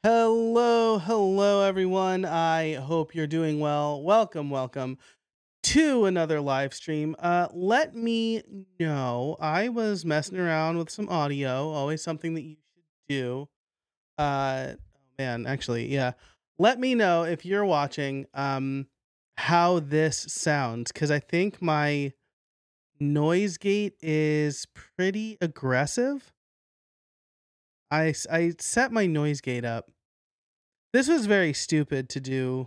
Hello, everyone. I hope you're doing well. Welcome to another live stream. Let me know. I was messing around with some audio, always something that you should do. Actually, yeah. Let me know if you're watching how this sounds cuz I think my noise gate is pretty aggressive. I set my noise gate up. This was very stupid to do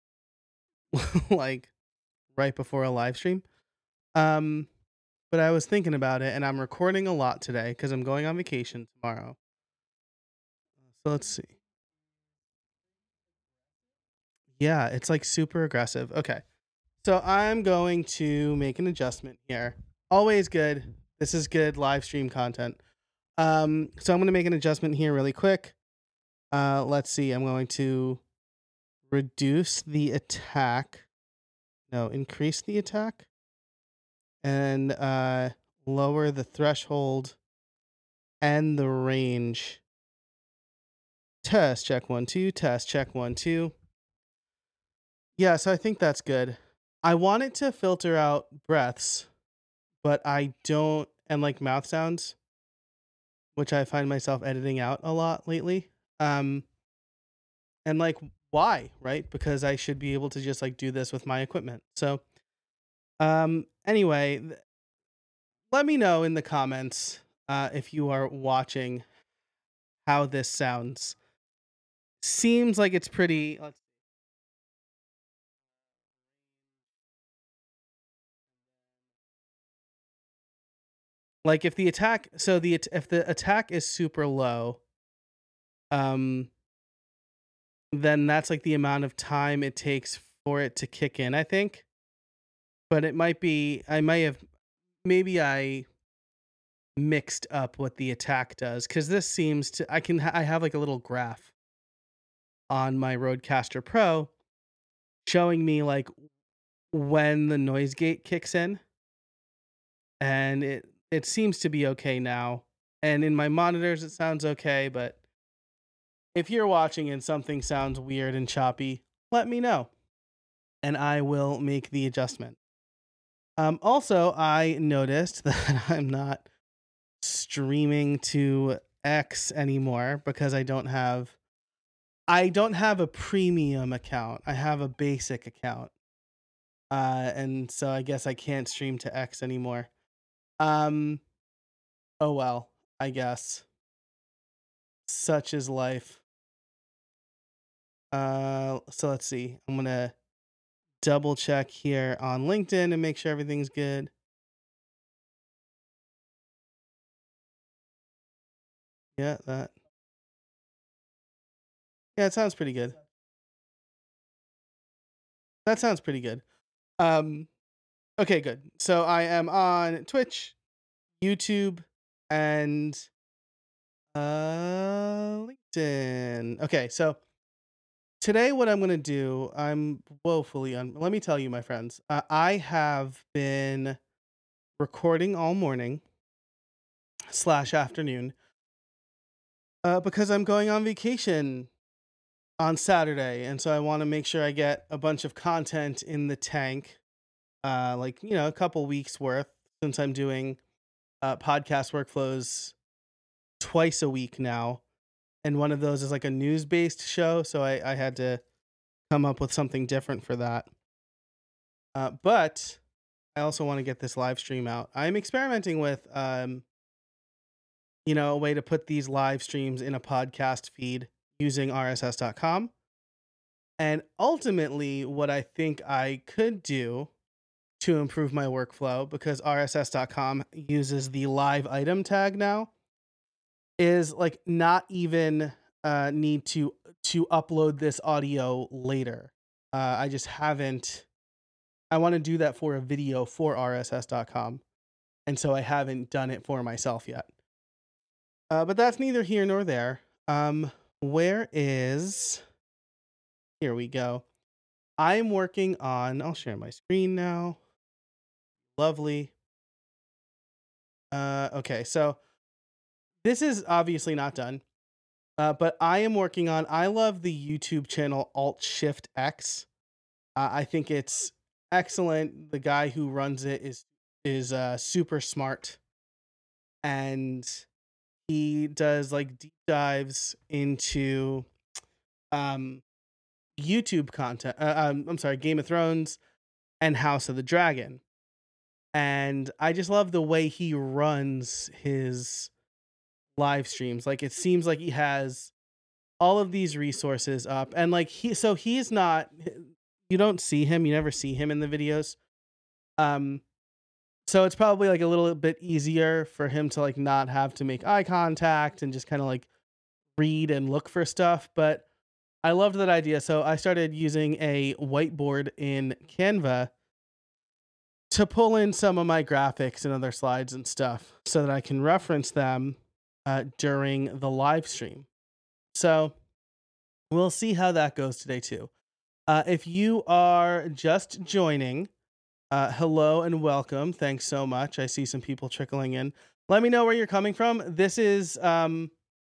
like right before a live stream. Um, but I was thinking about it and I'm recording a lot today because I'm going on vacation tomorrow. So let's see. Yeah, it's like super aggressive. Okay. So I'm going to make an adjustment here. Always good. This is good live stream content. So I'm going to make an adjustment here really quick. Let's see. I'm going to reduce the attack. No, increase the attack and lower the threshold and the range. Test check 1 2. Test check 1 2. Yeah, so I think that's good. I want it to filter out breaths, but I don't, and like mouth sounds, which I find myself editing out a lot lately. Um, and like why, right? Because I should be able to just like do this with my equipment. So, anyway, let me know in the comments if you are watching how this sounds. Seems like it's pretty. Like if the attack, so if the attack is super low, um, then that's like the amount of time it takes for it to kick in, I think. But it might be, maybe I mixed up what the attack does because this seems to, I have like a little graph on my Rodecaster Pro showing me like when the noise gate kicks in, and it seems to be okay now. And in my monitors, it sounds okay, but if you're watching and something sounds weird and choppy, let me know and I will make the adjustment. Also, I noticed that I'm not streaming to X anymore because I don't have a premium account. I have a basic account. And so I guess I can't stream to X anymore. Um oh well, I guess. Such is life. So let's see. I'm going to double check here on LinkedIn and make sure everything's good. Yeah, that. Yeah, it sounds pretty good. That sounds pretty good. Um okay, good. So I am on Twitch, YouTube, and LinkedIn. Okay, so today what I'm going to do, I'm woefully let me tell you, my friends. I have been recording all morning / afternoon because I'm going on vacation on Saturday, and so I want to make sure I get a bunch of content in the tank, like a couple weeks worth, since I'm doing podcast workflows twice a week now, and one of those is like a news based show, so I had to come up with something different for that. But I also want to get this live stream out. I'm experimenting with a way to put these live streams in a podcast feed using rss.com. And ultimately, what I think I could do to improve my workflow, because rss.com uses the live item tag now, is like not even need to upload this audio later. I just haven't. I want to do that for a video for rss.com, and so I haven't done it for myself yet. But that's neither here nor there. Where is? Here we go. I'm working on. I'll share my screen now. Lovely. Okay, so this is obviously not done. But I am working on. I love the YouTube channel Alt Shift X. I think it's excellent. The guy who runs it is super smart, and he does like deep dives into um YouTube content. I'm sorry, Game of Thrones and House of the Dragon. And I just love the way he runs his live streams. Like it seems like he has all of these resources up, and like he's not, you don't see him, you never see him in the videos. Um so it's probably like a little bit easier for him to like not have to make eye contact and just kind of like read and look for stuff, but I loved that idea. So I started using a whiteboard in Canva to pull in some of my graphics and other slides and stuff so that I can reference them during the live stream. So we'll see how that goes today too. If you are just joining, hello and welcome. Thanks so much. I see some people trickling in. Let me know where you're coming from. This is I'm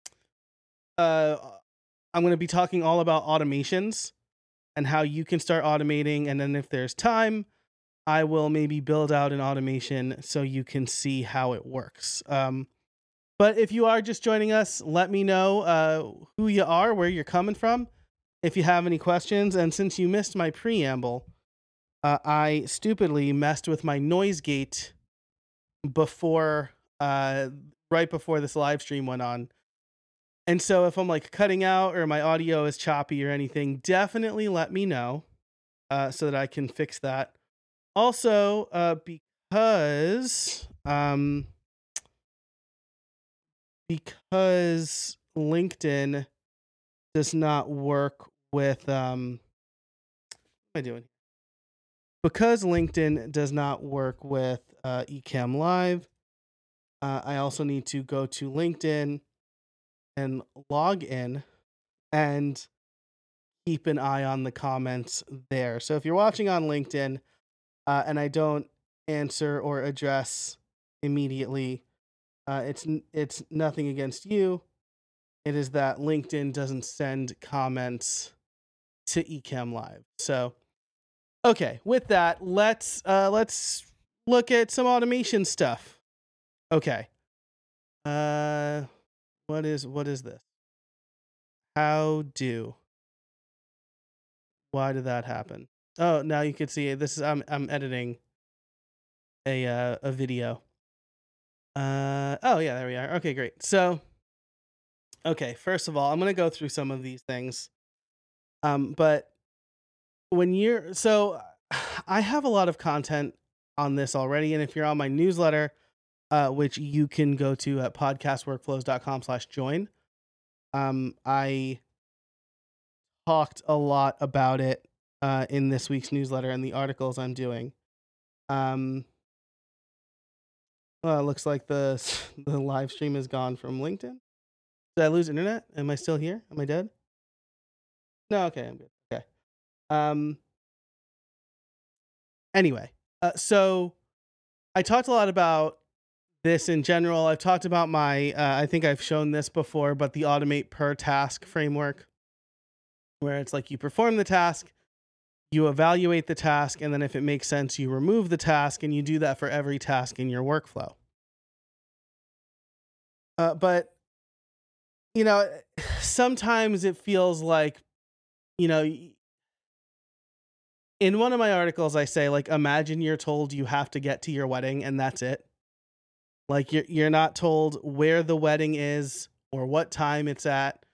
going to be talking all about automations and how you can start automating, and then if there's time, I will maybe build out an automation so you can see how it works. But if you are just joining us, let me know who you are, where you're coming from, if you have any questions. And since you missed my preamble, I stupidly messed with my noise gate before, right before this live stream went on. And so if I'm like cutting out or my audio is choppy or anything, definitely let me know so that I can fix that. Also, because LinkedIn does not work with what am I doing? Because LinkedIn does not work with Ecamm Live, I also need to go to LinkedIn and log in and keep an eye on the comments there. So if you're watching on LinkedIn and I don't answer or address immediately, it's nothing against you. It is that LinkedIn doesn't send comments to Ecamm Live. So, okay, with that, let's look at some automation stuff. Okay. What is this? Why did that happen? Oh, now you can see it. This is I'm editing a video. Oh yeah, there we are. Okay, great. So, okay, first of all, I'm gonna go through some of these things. But when you're I have a lot of content on this already, and if you're on my newsletter, which you can go to at podcastworkflows.com/join, I talked a lot about it in this week's newsletter and the articles I'm doing. Well, it looks like the live stream is gone from LinkedIn. Did I lose internet? Am I still here? Am I dead? No, okay, I'm good. Okay. Anyway, so I talked a lot about this in general. I've talked about my, I think I've shown this before, but the automate per task framework, where it's like you perform the task, you evaluate the task, and then if it makes sense, you remove the task, and you do that for every task in your workflow. But, you know, sometimes it feels like, you know, in one of my articles, I say, like, imagine you're told you have to get to your wedding and that's it. Like you're not told where the wedding is or what time it's at,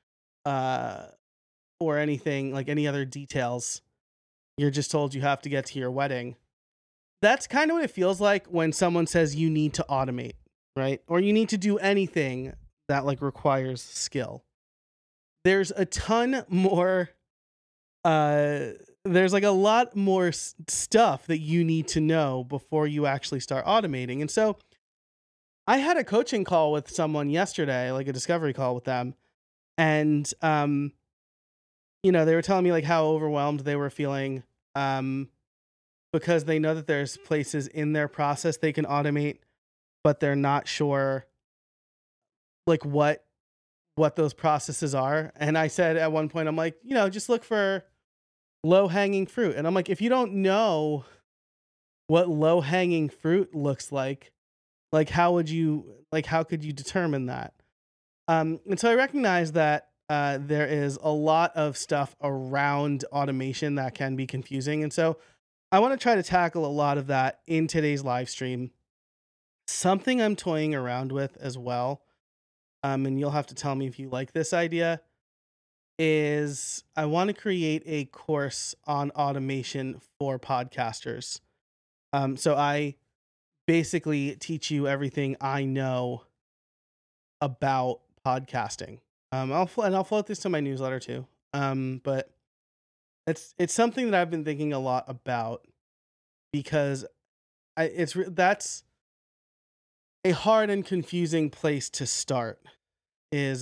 or anything, like any other details. You're just told you have to get to your wedding. That's kind of what it feels like when someone says you need to automate, right? Or you need to do anything that like requires skill. There's a ton more, there's like a lot more stuff that you need to know before you actually start automating. And so I had a coaching call with someone yesterday, like a discovery call with them. And, you know, they were telling me like how overwhelmed they were feeling, because they know that there's places in their process they can automate, but they're not sure like what what those processes are. And I said at one point, I'm like, just look for low hanging fruit. And I'm like, if you don't know what low hanging fruit looks like how could you determine that? And so I recognize that there is a lot of stuff around automation that can be confusing. And so I want to try to tackle a lot of that in today's live stream. Something I'm toying around with as well, and you'll have to tell me if you like this idea, is I want to create a course on automation for podcasters. So I basically teach you everything I know about podcasting. I'll float this to my newsletter too. But it's something that I've been thinking a lot about because that's a hard and confusing place to start is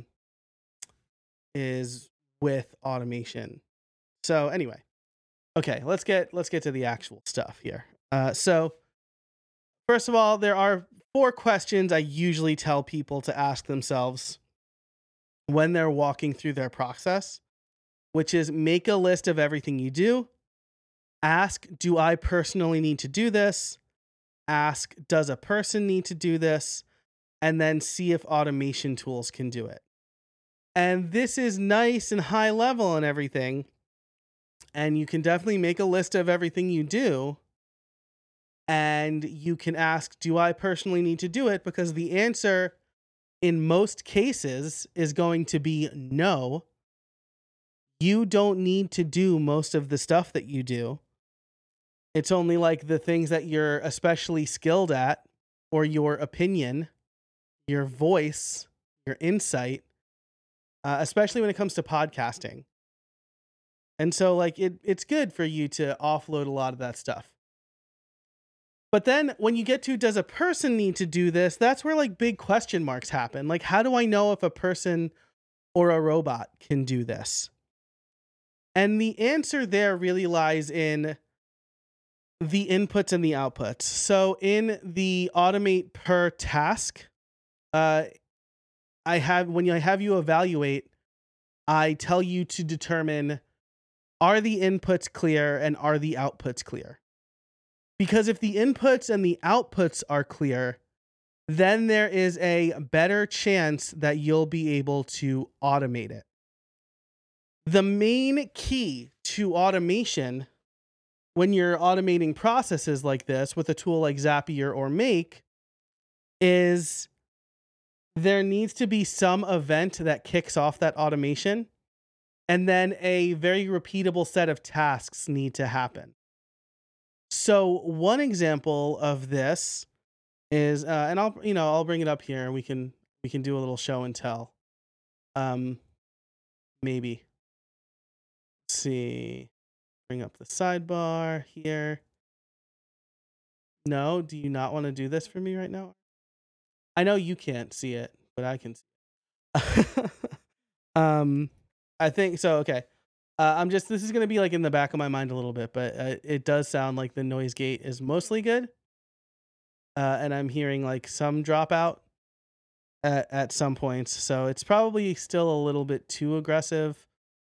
with automation. So anyway, okay, let's get to the actual stuff here. So first of all, there are 4 questions I usually tell people to ask themselves when they're walking through their process, which is make a list of everything you do. Ask, do I personally need to do this? Ask, does a person need to do this? And then see if automation tools can do it. And this is nice and high level and everything. And you can definitely make a list of everything you do. And you can ask, do I personally need to do it? Because the answer in most cases is going to be no. You don't need to do most of the stuff that you do. It's only like the things that you're especially skilled at, or your opinion, your voice, your insight, especially when it comes to podcasting. And so like it's good for you to offload a lot of that stuff. But then when you get to, does a person need to do this? That's where like big question marks happen. Like, how do I know if a person or a robot can do this? And the answer there really lies in the inputs and the outputs. So in the automate per task, when I have you evaluate, I tell you to determine, are the inputs clear and are the outputs clear? Because if the inputs and the outputs are clear, then there is a better chance that you'll be able to automate it. The main key to automation when you're automating processes like this with a tool like Zapier or Make is there needs to be some event that kicks off that automation, and then a very repeatable set of tasks need to happen. So one example of this is, and I'll bring it up here and we can do a little show and tell. Maybe. Let's see. Bring up the sidebar here. No, do you not want to do this for me right now? I know you can't see it, but I can see it. I think so. Okay. This is going to be like in the back of my mind a little bit, but it does sound like the noise gate is mostly good. And I'm hearing like some dropout at some points. So it's probably still a little bit too aggressive.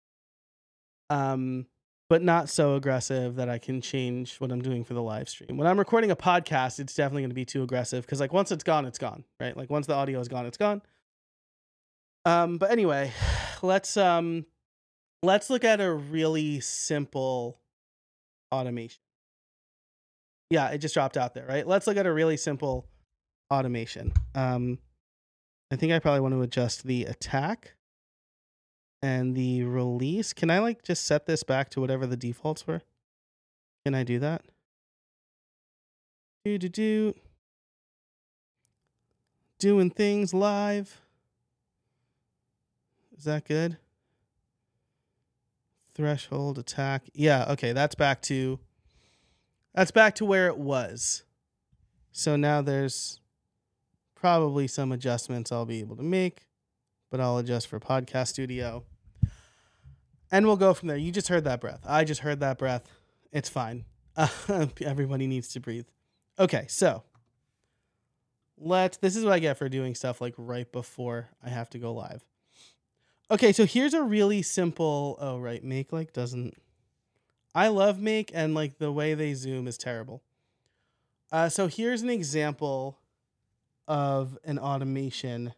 But not so aggressive that I can change what I'm doing for the live stream. When I'm recording a podcast, it's definitely going to be too aggressive because like once it's gone, right? Like once the audio is gone, it's gone. But anyway, let's look at a really simple automation. Yeah, it just dropped out there, right? Let's look at a really simple automation. I think I probably want to adjust the attack and the release. Can I like just set this back to whatever the defaults were? Can I do that? Doing things live. Is that good? Threshold attack. Yeah, okay, that's back to where it was. So now there's probably some adjustments I'll be able to make, but I'll adjust for Podcast Studio. And we'll go from there. You just heard that breath. I just heard that breath. It's fine. Everybody needs to breathe. Okay, so this is what I get for doing stuff like right before I have to go live. Okay, so here's a really simple. Oh, right. Make like doesn't. I love Make, and like the way they zoom is terrible. So here's an example of an automation,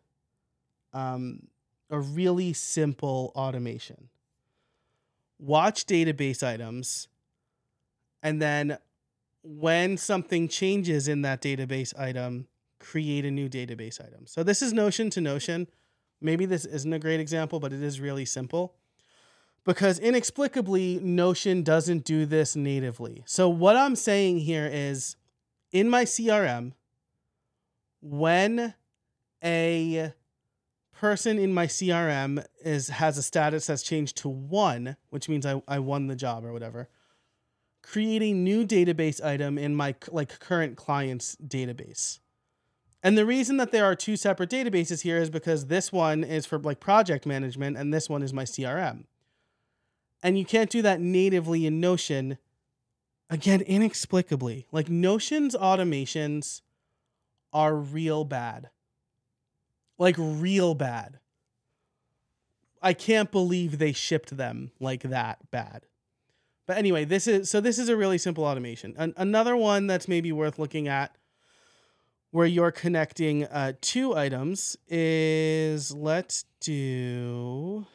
a really simple automation. Watch database items, and then when something changes in that database item, create a new database item. So this is Notion to Notion. Maybe this isn't a great example, but it is really simple because inexplicably, Notion doesn't do this natively. So what I'm saying here is in my CRM, when a person in my CRM has a status that's changed to 1, which means I won the job or whatever, create a new database item in my like current client's database. And the reason that there are 2 separate databases here is because this one is for like project management and this one is my CRM. And you can't do that natively in Notion. Again, inexplicably. Like Notion's automations are real bad. Like real bad. I can't believe they shipped them like that bad. But anyway, this is a really simple automation. Another one that's maybe worth looking at where you're connecting 2 items is, let's do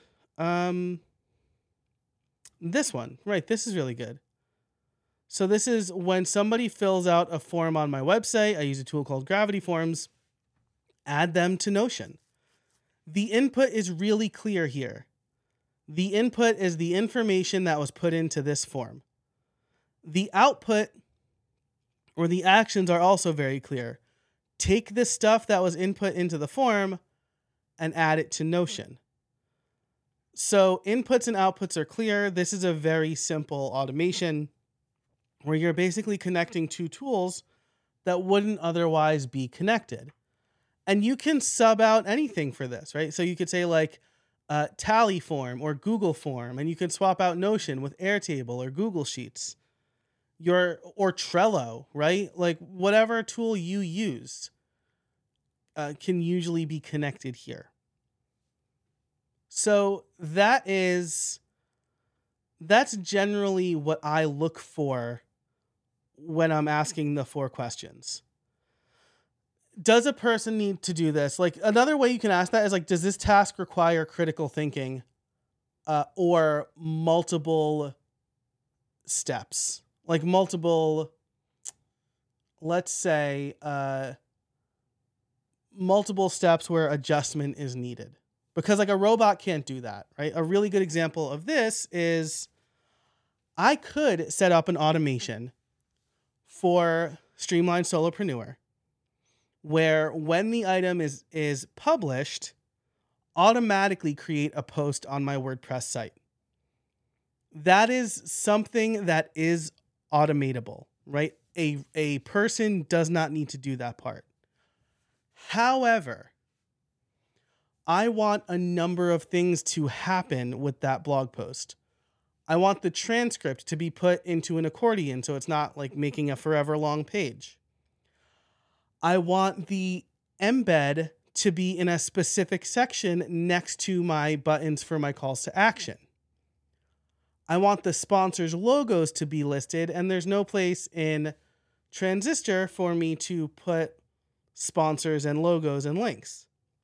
this one. Right, this is really good. So this is when somebody fills out a form on my website. I use a tool called Gravity Forms. Add them to Notion. The input is really clear here. The input is the information that was put into this form. The output or the actions are also very clear. Take the stuff that was input into the form and add it to Notion. So inputs and outputs are clear. This is a very simple automation where you're basically connecting 2 tools that wouldn't otherwise be connected. And you can sub out anything for this, right? So you could say like Tally Form or Google Form, and you can swap out Notion with Airtable or Google Sheets, or Trello, right? Like whatever tool you used can usually be connected here. So that's generally what I look for when I'm asking the 4 questions. Does a person need to do this? Like another way you can ask that is like, does this task require critical thinking or multiple steps? Like multiple, let's say, multiple steps where adjustment is needed. Because like a robot can't do that, right? A really good example of this is I could set up an automation for Streamline Solopreneur where when the item is published, automatically create a post on my WordPress site. That is something that is automatable, right? A person does not need to do that part. However, I want a number of things to happen with that blog post. I want the transcript to be put into an accordion so it's not like making a forever long page. I want the embed to be in a specific section next to my buttons for my calls to action. I want the sponsors' logos to be listed, and there's no place in Transistor for me to put sponsors and logos and links.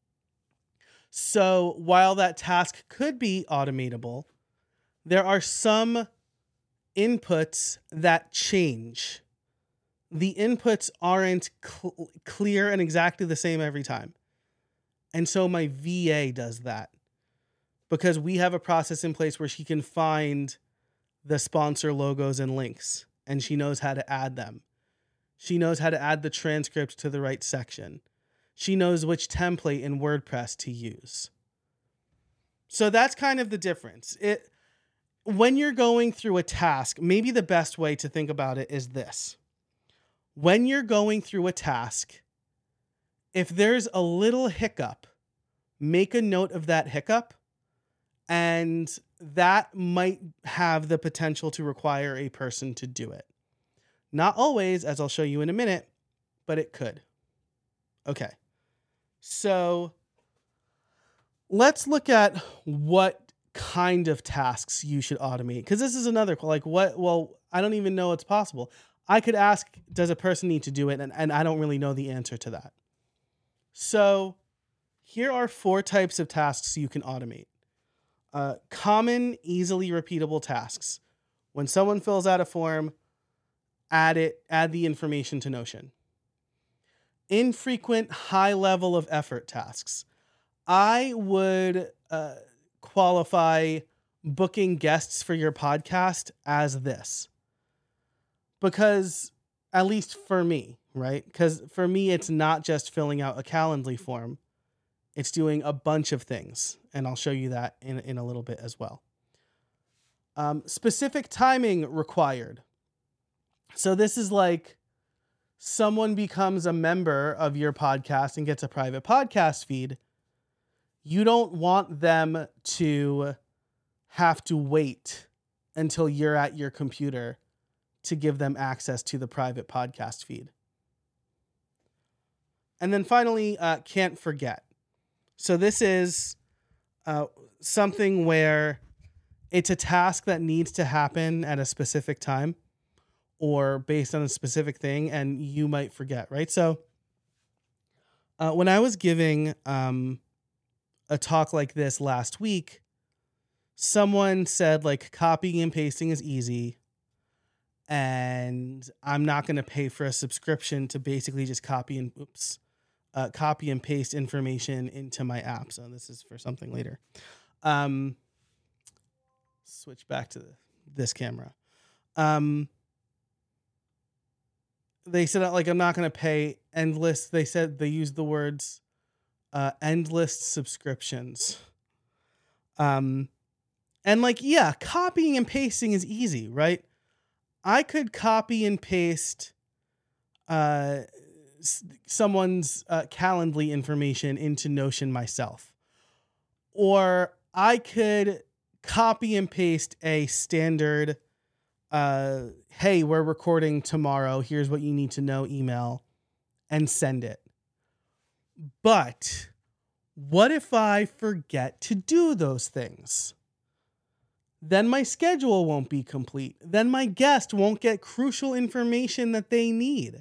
So while that task could be automatable, there are some inputs that change. The inputs aren't clear and exactly the same every time. And so my VA does that because we have a process in place where she can find the sponsor logos and links, and she knows how to add them. She knows how to add the transcript to the right section. She knows which template in WordPress to use. So that's kind of the difference. When you're going through a task, maybe the best way to think about it is this. When you're going through a task, if there's a little hiccup, make a note of that hiccup, and that might have the potential to require a person to do it. Not always, as I'll show you in a minute, but it could. Okay. So Let's look at what kind of tasks you should automate. Because this is another, like, what? Well, I don't even know it's possible. I could ask, does a person need to do it? And I don't really know the answer to that. So here are 4 types of tasks you can automate. Common, easily repeatable tasks. When someone fills out a form, add the information to Notion. Infrequent, high level of effort tasks. I would qualify booking guests for your podcast as this. Because, at least for me, right? Because for me, it's not just filling out a Calendly form. It's doing a bunch of things. And I'll show you that in a little bit as well. Specific timing required. So this is like someone becomes a member of your podcast and gets a private podcast feed. You don't want them to have to wait until you're at your computer to give them access to the private podcast feed. And then finally, can't forget. So this is something where it's a task that needs to happen at a specific time or based on a specific thing, and you might forget, right? So when I was giving a talk like this last week, someone said, like, copying and pasting is easy, and I'm not going to pay for a subscription to basically just copy and paste information into my app. So this is for something later. Switch back to this camera. They said, like, I'm not going to pay endless. They said they used the words endless subscriptions. And like, yeah, copying and pasting is easy, right? I could copy and paste someone's Calendly information into Notion myself. Or I could copy and paste a standard, hey, we're recording tomorrow, here's what you need to know email, and send it. But what if I forget to do those things? Then my schedule won't be complete. Then my guest won't get crucial information that they need.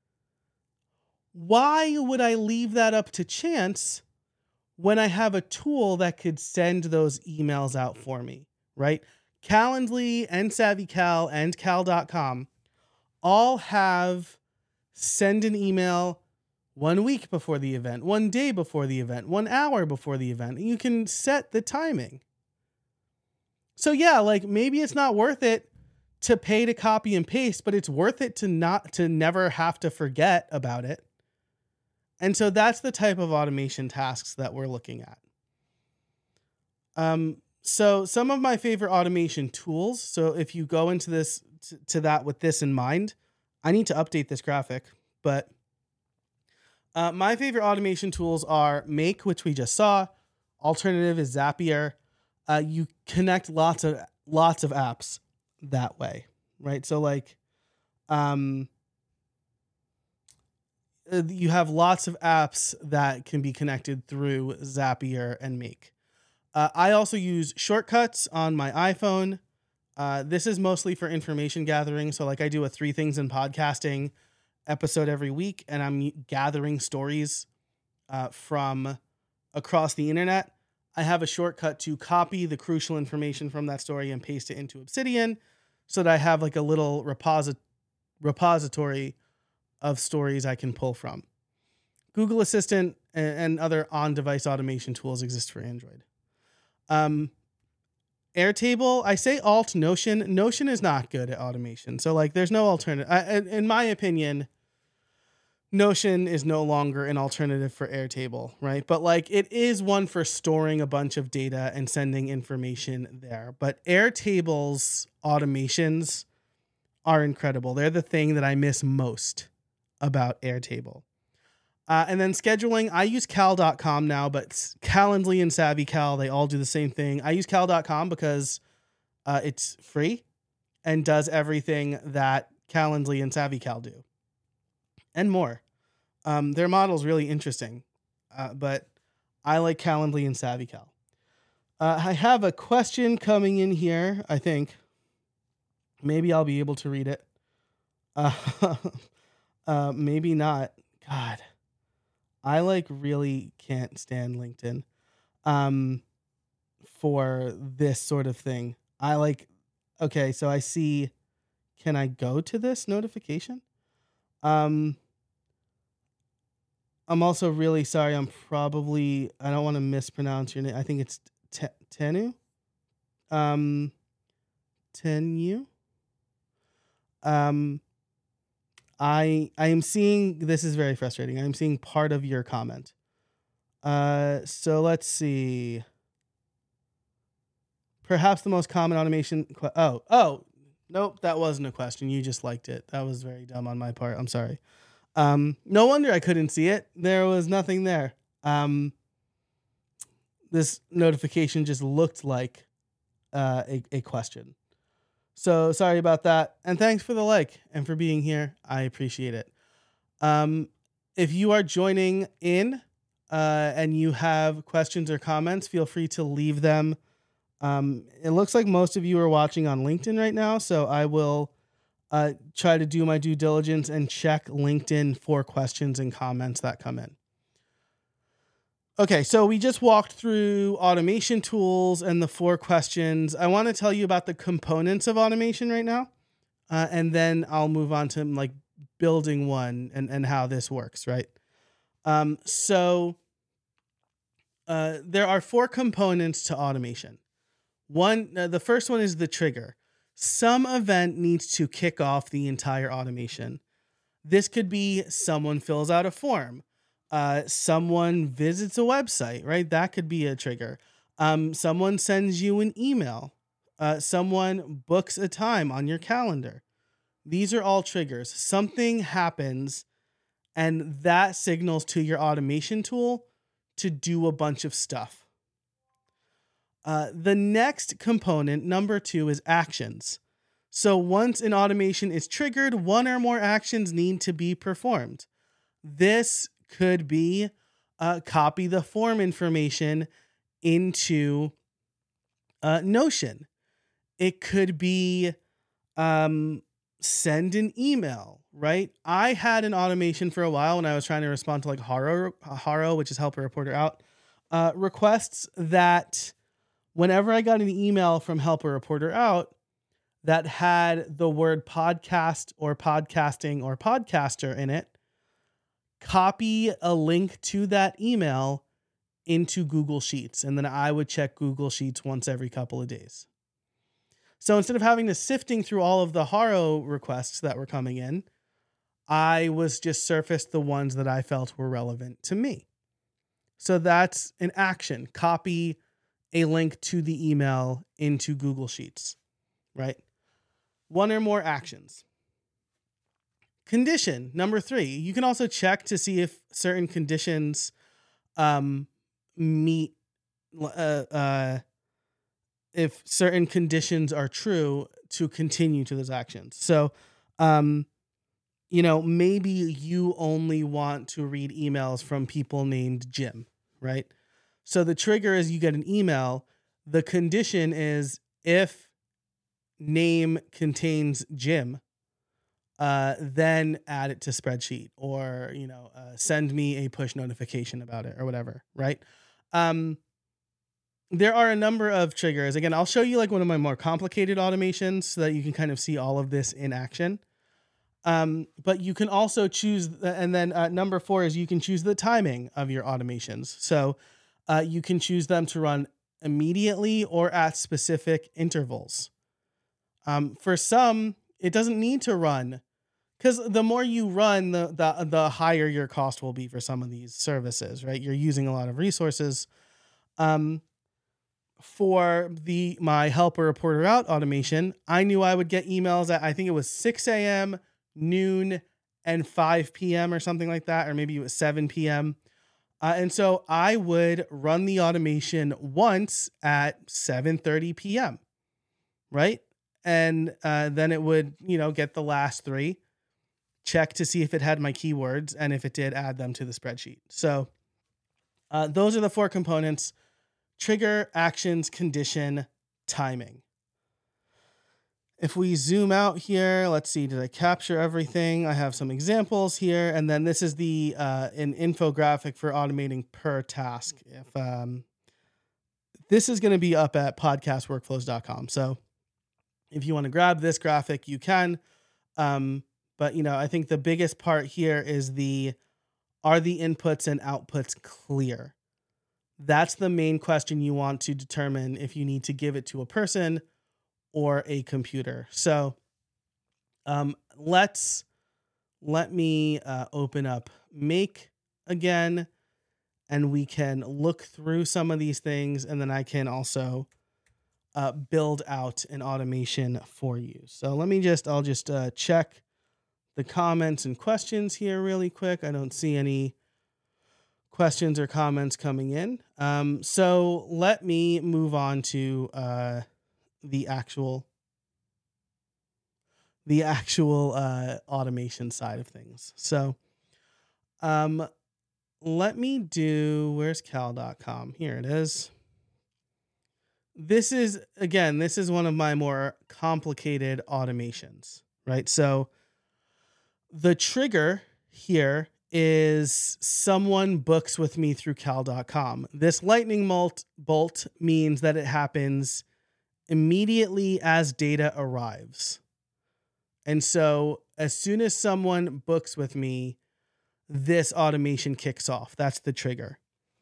Why would I leave that up to chance when I have a tool that could send those emails out for me, right? Calendly and SavvyCal and Cal.com all have send an email 1 week before the event, 1 day before the event, 1 hour before the event. And you can set the timing. So yeah, like, maybe it's not worth it to pay to copy and paste, but it's worth it to never have to forget about it. And so that's the type of automation tasks that we're looking at. So some of my favorite automation tools. So if you go into this to that with this in mind, I need to update this graphic, but my favorite automation tools are Make, which we just saw. Alternative is Zapier. You connect lots of apps that way, right? So like, you have lots of apps that can be connected through Zapier and Make. I also use Shortcuts on my iPhone. This is mostly for information gathering. So like, I do a 3 Things in Podcasting episode every week, and I'm gathering stories from across the internet. I have a shortcut to copy the crucial information from that story and paste it into Obsidian so that I have like a little repository of stories I can pull from. Google Assistant and other on-device automation tools exist for Android. Airtable, I say Alt Notion. Notion is not good at automation. So like, there's no alternative. In my opinion, Notion is no longer an alternative for Airtable, right? But like, it is one for storing a bunch of data and sending information there. But Airtable's automations are incredible. They're the thing that I miss most about Airtable. And then scheduling, I use Cal.com now, but Calendly and SavvyCal, they all do the same thing. I use Cal.com because it's free and does everything that Calendly and SavvyCal do. And more. Their model is really interesting, but I like Calendly and SavvyCal. I have a question coming in here, I think. Maybe I'll be able to read it. Uh, maybe not. God, I like really can't stand LinkedIn for this sort of thing. I like, okay, so I see, can I go to this notification? I'm also really sorry. I don't want to mispronounce your name. I think it's Tenu. Um, Tenu. I am seeing, this is very frustrating. I'm seeing part of your comment. So let's see. Perhaps the most common automation. Nope, that wasn't a question. You just liked it. That was very dumb on my part. I'm sorry. No wonder I couldn't see it. There was nothing there. This notification just looked like a question. So sorry about that. And thanks for the like and for being here. I appreciate it. If you are joining in and you have questions or comments, feel free to leave them. It looks like most of you are watching on LinkedIn right now, so I will try to do my due diligence and check LinkedIn for questions and comments that come in. Okay, so we just walked through automation tools and the 4 questions. I want to tell you about the components of automation right now, and then I'll move on to like building one and how this works, right? So there are 4 components to automation. The first one is the trigger. Some event needs to kick off the entire automation. This could be someone fills out a form. Someone visits a website, right? That could be a trigger. Someone sends you an email. Someone books a time on your calendar. These are all triggers. Something happens and that signals to your automation tool to do a bunch of stuff. The next component, number 2, is actions. So once an automation is triggered, one or more actions need to be performed. This could be copy the form information into Notion. It could be send an email, right? I had an automation for a while when I was trying to respond to like Haro, which is Helper Reporter Out, requests that whenever I got an email from Helper Reporter Out that had the word podcast or podcasting or podcaster in it, copy a link to that email into Google Sheets. And then I would check Google Sheets once every couple of days. So instead of having to sifting through all of the Haro requests that were coming in, I was just surfaced the ones that I felt were relevant to me. So that's an action. Copy a link to the email into Google Sheets, right? One or more actions. Condition, number 3. You can also check to see if certain conditions meet, if certain conditions are true to continue to those actions. So, maybe you only want to read emails from people named Jim, right? So the trigger is you get an email. The condition is if name contains Jim, then add it to spreadsheet or, send me a push notification about it or whatever. Right. There are a number of triggers. Again, I'll show you like one of my more complicated automations so that you can kind of see all of this in action. But you can also choose, and then number 4 is you can choose the timing of your automations. So you can choose them to run immediately or at specific intervals. For some, it doesn't need to run, because the more you run, the higher your cost will be for some of these services, right? You're using a lot of resources. For my Helper Reporter Out automation, I knew I would get emails at, I think it was 6 a.m., noon, and 5 p.m. or something like that, or maybe it was 7 p.m. And so I would run the automation once at 7:30 p.m., right? And then it would, get the last 3, check to see if it had my keywords, and if it did, add them to the spreadsheet. So Those are the 4 components: trigger, actions, condition, timing. If we zoom out here, let's see, did I capture everything? I have some examples here. And then this is the an infographic for automating per task. If this is going to be up at podcastworkflows.com. So if you want to grab this graphic, you can. But I think the biggest part here is are the inputs and outputs clear? That's the main question you want to determine if you need to give it to a person or a computer. So let me open up Make again, and we can look through some of these things, and then I can also build out an automation for you. So I'll just check the comments and questions here really quick. I don't see any questions or comments coming in. So let me move on to the actual automation side of things. So let me do, where's cal.com? Here it is. This is one of my more complicated automations, right? So the trigger here is someone books with me through cal.com. This lightning bolt means that it happens immediately as data arrives. And so as soon as someone books with me, this automation kicks off. That's the trigger.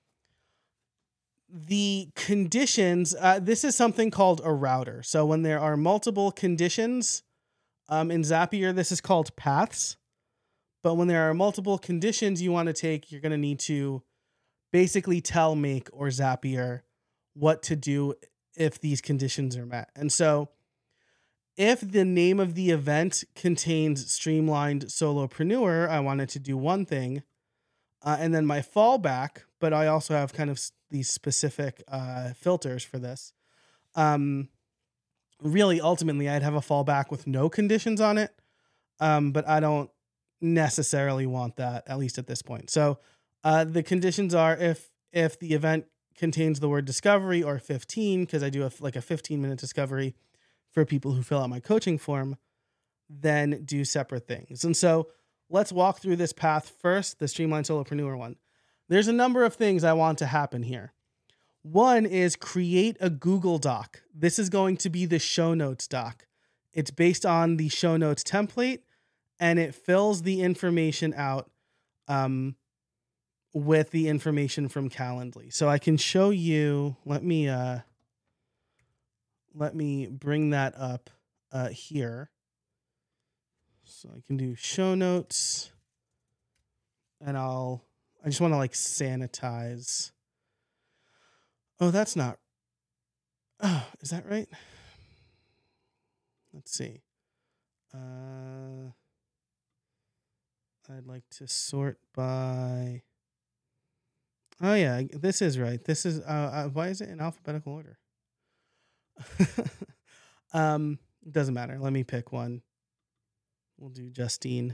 The conditions, this is something called a router. So when there are multiple conditions, in Zapier, this is called paths. But when there are multiple conditions you want to take, you're going to need to basically tell Make or Zapier what to do if these conditions are met. And so if the name of the event contains Streamlined Solopreneur, I wanted to do one thing. And then my fallback, but I also have kind of these specific filters for this. Really, ultimately, I'd have a fallback with no conditions on it. But I don't necessarily want that, at least at this point. So the conditions are if the event contains the word discovery or 15, because I do a 15-minute discovery for people who fill out my coaching form, then do separate things. And so let's walk through this path first, the Streamlined Solopreneur one. There's a number of things I want to happen here. One is create a Google Doc. This is going to be the show notes doc. It's based on the show notes template, and it fills the information out with the information from Calendly. So I can show you, let me bring that up here. So I can do show notes, and I just want to sanitize. Oh, that's not. Oh, is that right? Let's see. I'd like to sort by. Oh yeah, this is right. This is why is it in alphabetical order? Doesn't matter. Let me pick one. We'll do Justine.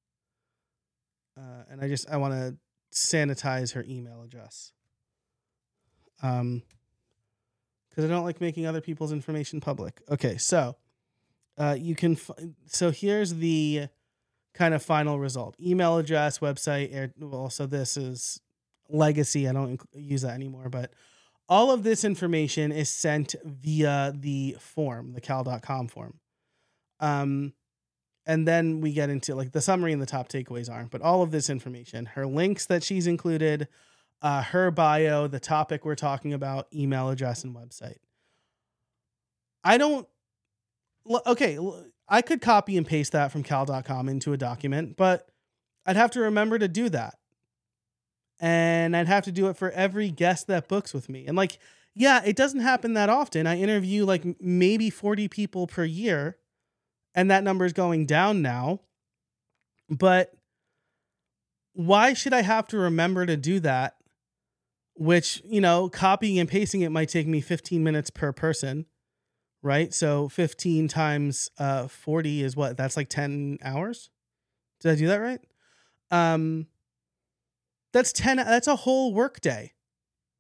And I want to sanitize her email address. Because I don't like making other people's information public. Okay, so you can. So here's the kind of final result: email address, website. So this is legacy. I don't use that anymore, but all of this information is sent via the form, the cal.com form. And then we get into the summary and the top takeaways aren't, but all of this information, her links that she's included, her bio, the topic we're talking about, email address, and website. I could copy and paste that from cal.com into a document, but I'd have to remember to do that. And I'd have to do it for every guest that books with me. And it doesn't happen that often. I interview maybe 40 people per year, and that number is going down now. But why should I have to remember to do that? Which, copying and pasting it might take me 15 minutes per person, right? So 15 times 40 is what? That's 10 hours? Did I do that right? That's a whole work day.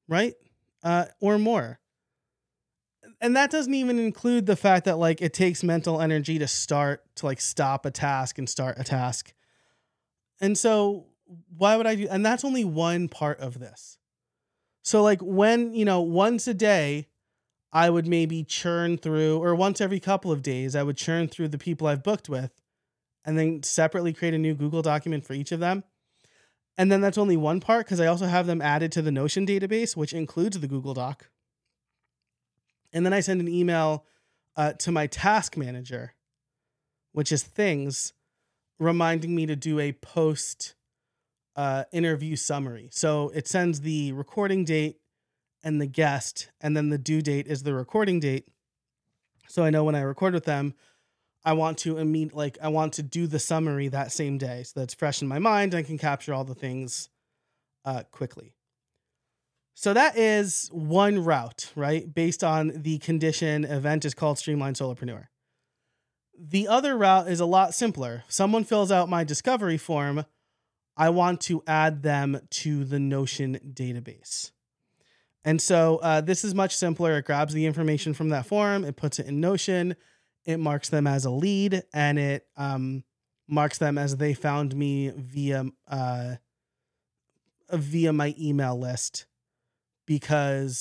right? Or more. And that doesn't even include the fact that like it takes mental energy to like stop a task and start a task. And so why would I do? And that's only one part of this. So like when, once a day, I would maybe churn through, or once every couple of days, I would churn through the people I've booked with and then separately create a new Google document for each of them. And then that's only one part because I also have them added to the Notion database, which includes the Google Doc. And then I send an email to my task manager, which is Things, reminding me to do a post interview summary. So it sends the recording date and the guest, and then the due date is the recording date. So I know when I record with them, I want to do the summary that same day. So that's fresh in my mind. I can capture all the things quickly. So that is one route, right? Based on the condition event is called Streamline Solopreneur. The other route is a lot simpler. Someone fills out my discovery form. I want to add them to the Notion database. And so this is much simpler. It grabs the information from that form. It puts it in Notion. It marks them as a lead, and it marks them as they found me via my email list. Because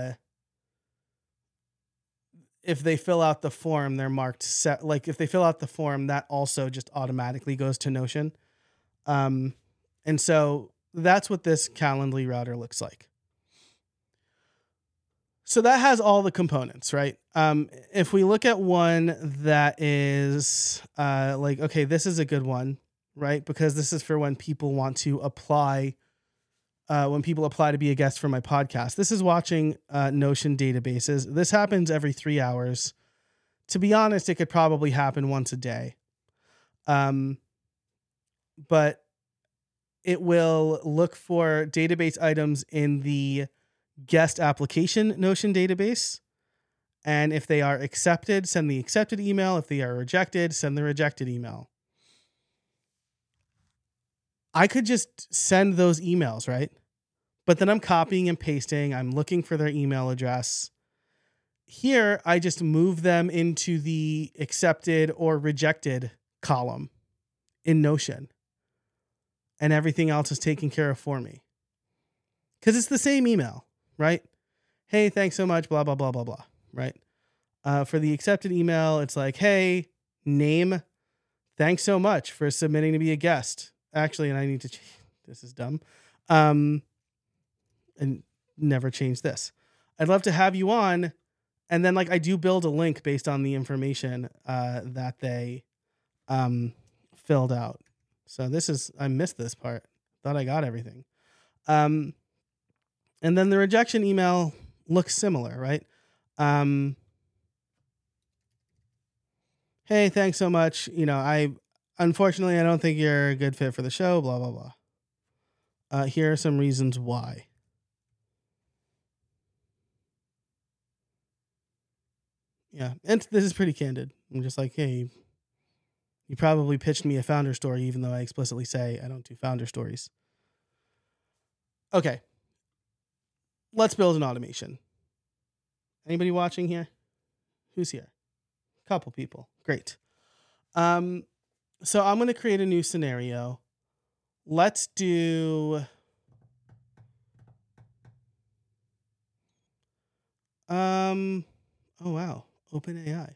if they fill out the form, they're marked if they fill out the form, that also just automatically goes to Notion. And so that's what this Calendly router looks like. So that has all the components, right? If we look at one that is okay, this is a good one, right? Because this is for when people want to apply. When people apply to be a guest for my podcast. This is watching Notion databases. This happens every 3 hours. To be honest, it could probably happen once a day. But it will look for database items in the guest application Notion database. And if they are accepted, send the accepted email. If they are rejected, send the rejected email. I could just send those emails, right? But then I'm copying and pasting. I'm looking for their email address. Here, I just move them into the accepted or rejected column in Notion. And everything else is taken care of for me. Because it's the same email, right? Hey, thanks so much, blah, blah, blah, blah, blah, right? For the accepted email, it's like, hey, name, thanks so much for submitting to be a guest. Actually, and I need to, this is dumb. And never change this. I'd love to have you on. And then I do build a link based on the information that they filled out. So I missed this part. Thought I got everything. And then the rejection email looks similar, right? Hey, thanks so much. Unfortunately, I don't think you're a good fit for the show, blah, blah, blah. Here are some reasons why. Yeah, and this is pretty candid. I'm just like, hey, you probably pitched me a founder story, even though I explicitly say I don't do founder stories. Okay, let's build an automation. Anybody watching here? Who's here? Couple people. Great. So I'm going to create a new scenario. Let's do... oh, wow. OpenAI.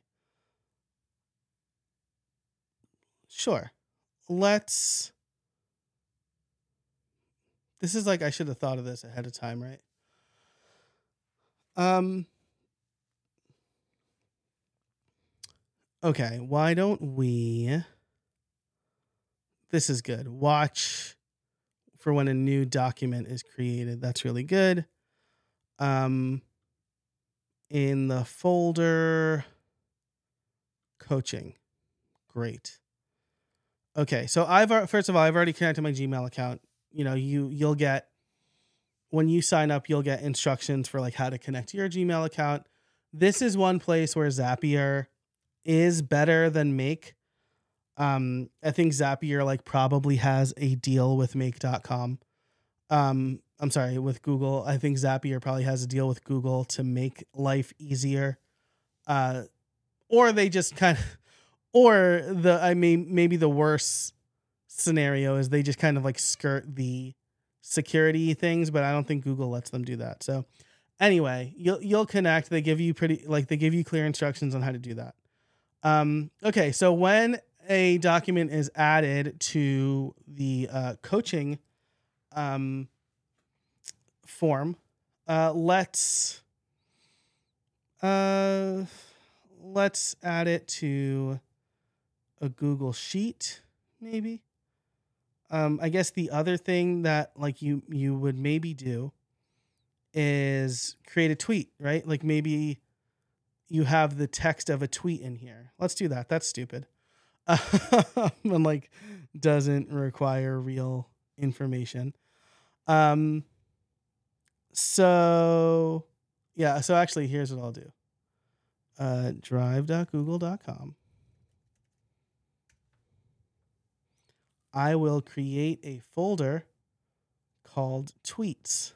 Sure. This is I should have thought of this ahead of time, right? Okay, why don't we... This is good. Watch for when a new document is created. That's really good. In the folder, coaching. Great. Okay, so first of all, I've already connected my Gmail account. You'll get, when you sign up, you'll get instructions for how to connect to your Gmail account. This is one place where Zapier is better than Make. I think Zapier probably has a deal with Make.com. I'm sorry, with Google. I think Zapier probably has a deal with Google to make life easier. Uh, or they just kind of, or maybe the worst scenario is they just kind of like skirt the security things, but I don't think Google lets them do that. So anyway, you'll connect. They give you clear instructions on how to do that. Okay, so when a document is added to the coaching form, let's add it to a Google Sheet, maybe. I guess the other thing that like you would maybe do is create a tweet, right? Like maybe you have the text of a tweet in here. Let's do that. That's stupid. And like doesn't require real information. So yeah, so actually here's what I'll do. Drive.google.com. I will create a folder called tweets.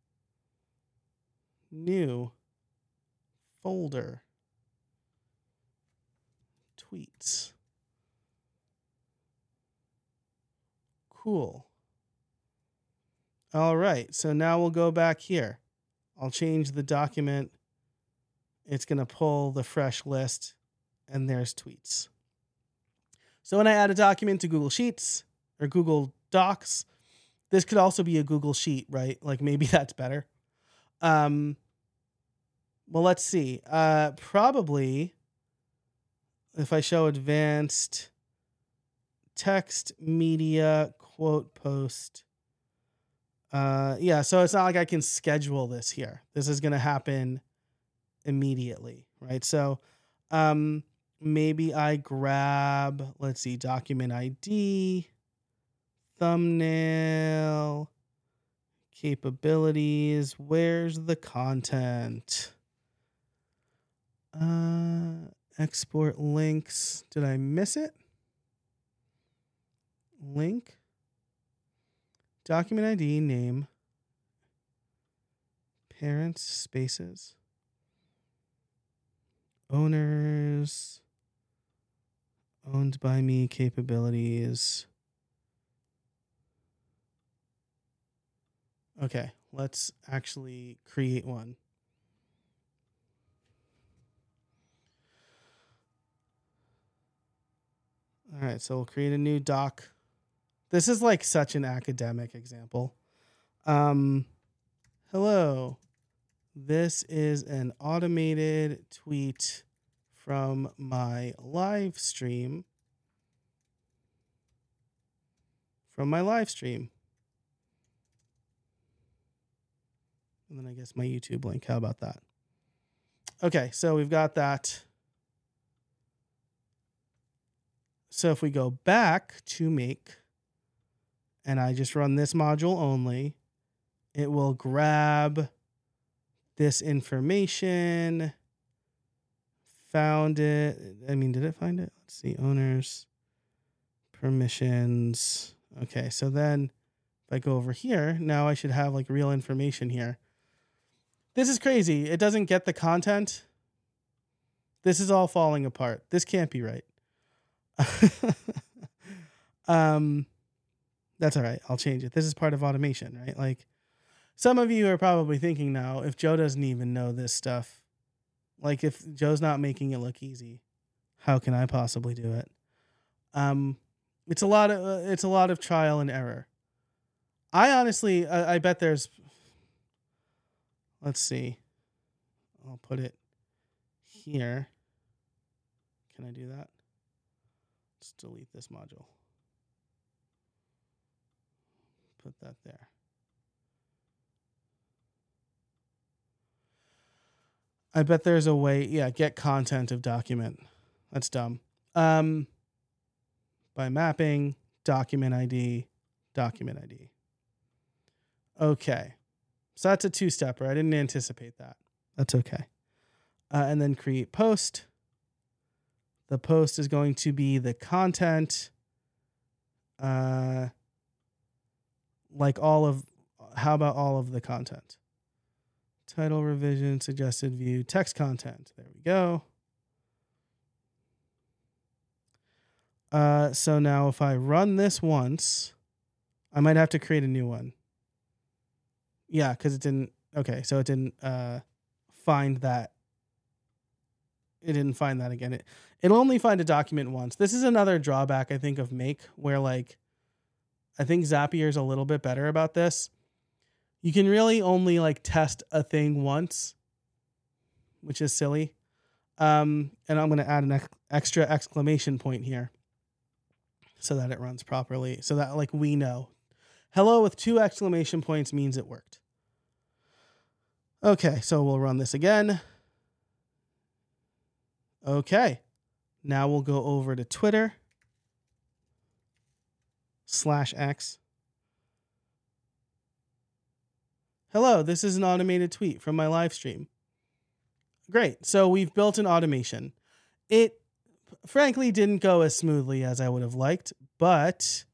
New folder. Tweets. Cool. All right. So now we'll go back here. I'll change the document. It's going to pull the fresh list, and there's tweets. So when I add a document to Google Sheets or Google Docs, this could also be a Google Sheet, right? Like maybe that's better. Well, let's see. Probably if I show advanced text media quote post. Yeah, so it's not like I can schedule this here. This is going to happen immediately, right? So maybe I grab, let's see, document ID, thumbnail, capabilities. Where's the content? Export links. Did I miss it? Link. Document ID, name. Parents, spaces. Owners. Owned by me, capabilities. Okay, let's actually create one. All right, so we'll create a new doc. This is like such an academic example. Hello. This is an automated tweet from my live stream. And then I guess my YouTube link. How about that? Okay, so we've got that. So if we go back to make, and I just run this module only, it will grab this information. Found it. I mean, did it find it? Let's see. Owners, permissions. Okay, so then if I go over here, now I should have like real information here. This is crazy. It doesn't get the content. This is all falling apart. This can't be right. That's all right. I'll change it. This is part of automation, right? Like some of you are probably thinking now, if Joe doesn't even know this stuff, like if Joe's not making it look easy, how can I possibly do it? It's a lot of trial and error. I honestly, I bet there's, let's see. I'll put it here. Can I do that? Let's delete this module. Put that there. I bet there's a way. Yeah, get content of document. That's dumb. By mapping, document ID. Okay. So that's a two-stepper. I didn't anticipate that. That's okay. And then create post. The post is going to be the content. Like all of how about all of the content? Title revision, suggested view, text content. There we go. So now if I run this once, I might have to create a new one. Yeah, because it didn't. Okay, so it didn't find that. It didn't find that again. It'll only find a document once. This is another drawback, I think, of Make, where like I think Zapier is a little bit better about this. You can really only like test a thing once, which is silly. And I'm going to add an extra exclamation point here so that it runs properly. So that like we know. Hello with 2 exclamation points means it worked. Okay, so we'll run this again. Okay, now we'll go over to Twitter /X. Hello, this is an automated tweet from my live stream. Great. So we've built an automation. It frankly didn't go as smoothly as I would have liked, but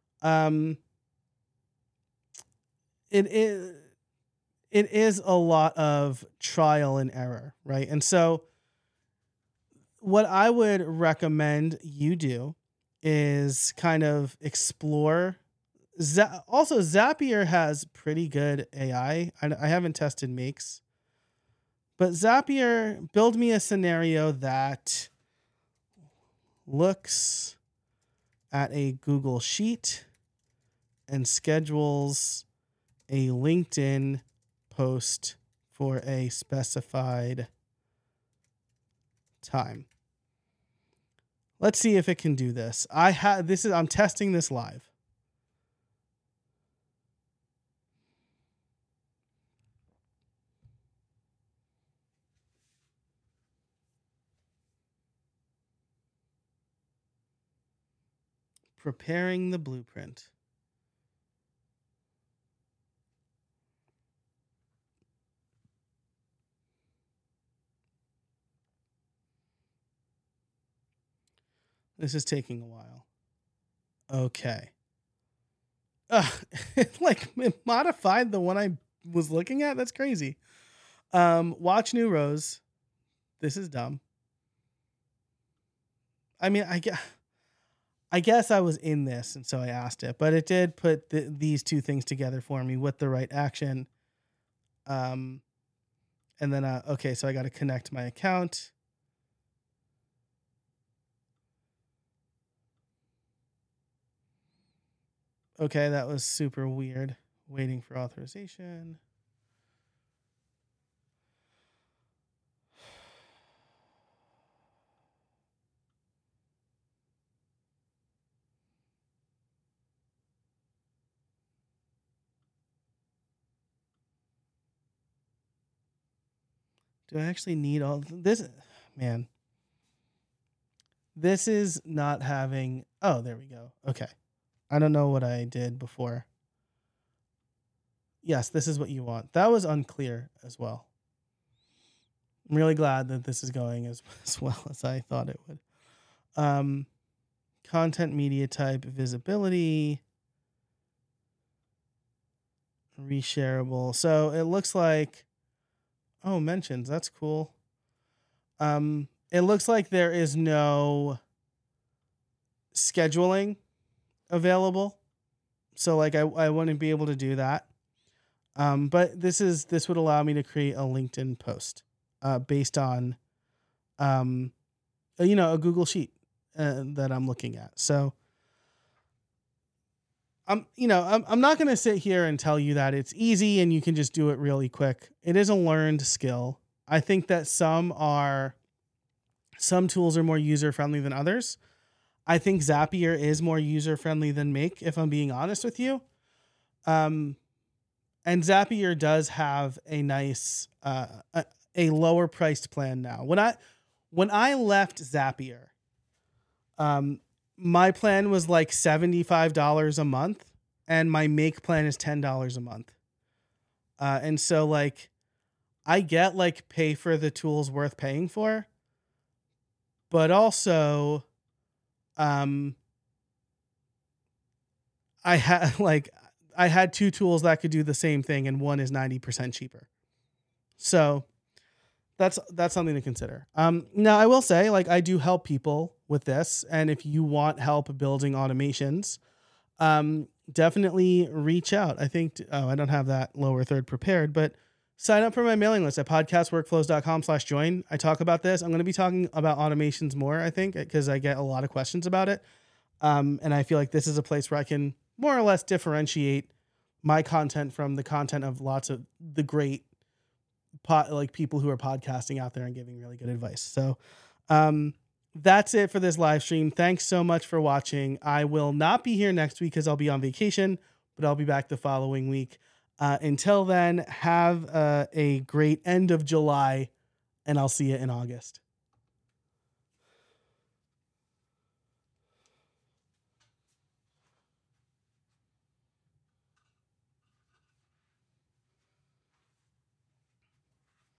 it is a lot of trial and error, right? And so what I would recommend you do is kind of explore. Also, Zapier has pretty good AI. I haven't tested Makes, but Zapier, build me a scenario that looks at a Google Sheet and schedules a LinkedIn post for a specified time. Let's see if it can do this. I'm testing this live. Preparing the blueprint. This is taking a while. Okay. It modified the one I was looking at. That's crazy. Watch new rows. This is dumb. I mean, I guess I was in this, and so I asked it, but it did put these 2 things together for me with the right action. And then, okay, so I got to connect my account. Okay, that was super weird. Waiting for authorization. Do I actually need all this? Man, this is not having. Oh, there we go. Okay. I don't know what I did before. Yes, this is what you want. That was unclear as well. I'm really glad that this is going as well as I thought it would. Content media type, visibility, reshareable. So it looks like, mentions. That's cool. It looks like there is no scheduling available. So like I wouldn't be able to do that. But this would allow me to create a LinkedIn post based on a Google Sheet that I'm looking at. So I'm not going to sit here and tell you that it's easy and you can just do it really quick. It is a learned skill. I think that some tools are more user-friendly than others. I think Zapier is more user-friendly than Make, if I'm being honest with you. And Zapier does have a nice, a lower priced plan now. When I left Zapier, my plan was like $75 a month, and my Make plan is $10 a month. And so like, I get like pay for the tools worth paying for, but also, I had like I had two tools that could do the same thing, and one is 90% cheaper. So that's something to consider. Now I will say, like, I do help people with this, and if you want help building automations, definitely reach out. I think, I don't have that lower third prepared, but sign up for my mailing list at podcastworkflows.com/join. I talk about this. I'm going to be talking about automations more, I think, because I get a lot of questions about it. And I feel like this is a place where I can more or less differentiate my content from the content of lots of the great people who are podcasting out there and giving really good advice. So, that's it for this live stream. Thanks so much for watching. I will not be here next week because I'll be on vacation, but I'll be back the following week. Until then, have a great end of July, and I'll see you in August.